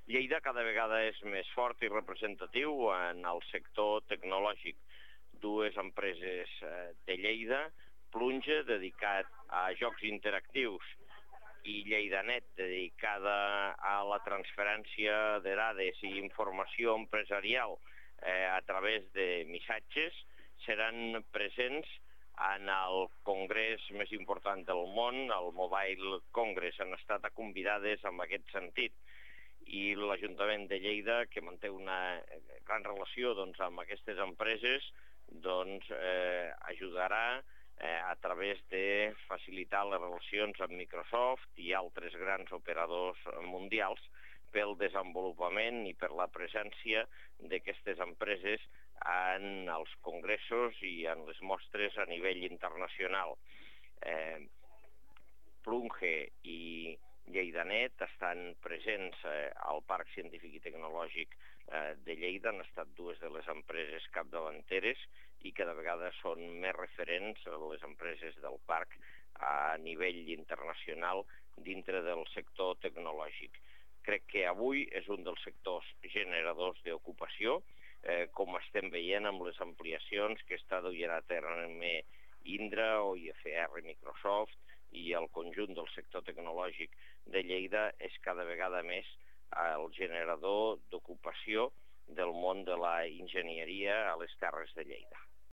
Lleida cada vegada és més fort i representatiu en el sector tecnològic. Dues empreses de Lleida, Plunge, dedicat a jocs interactius, i Lleidanet, dedicada a la transferència de dades i informació empresarial a través de missatges, seran presents en el congrés més important del món, el Mobile Congress. Han estat convidades en aquest sentit. I l'Ajuntament de Lleida, que manté una gran relació amb aquestes empreses, ajudarà a través de facilitar les relacions amb Microsoft i altres grans operadors mundials pel desenvolupament i per la presència d'aquestes empreses en els congressos i en les mostres a nivell internacional. Plunge i Lleidanet estan presents al Parc Científic i Tecnològic de Lleida, han estat dues de les empreses capdavanteres i cada vegada són més referents les empreses del parc a nivell internacional dintre del sector tecnològic. Crec que avui és un dels sectors generadors d'ocupació, com estem veient amb les ampliacions que està duent a terme Indra o IFR, Microsoft, i el conjunt del sector tecnològic de Lleida és cada vegada més el generador d'ocupació del món de la enginyeria a les Terres de Lleida.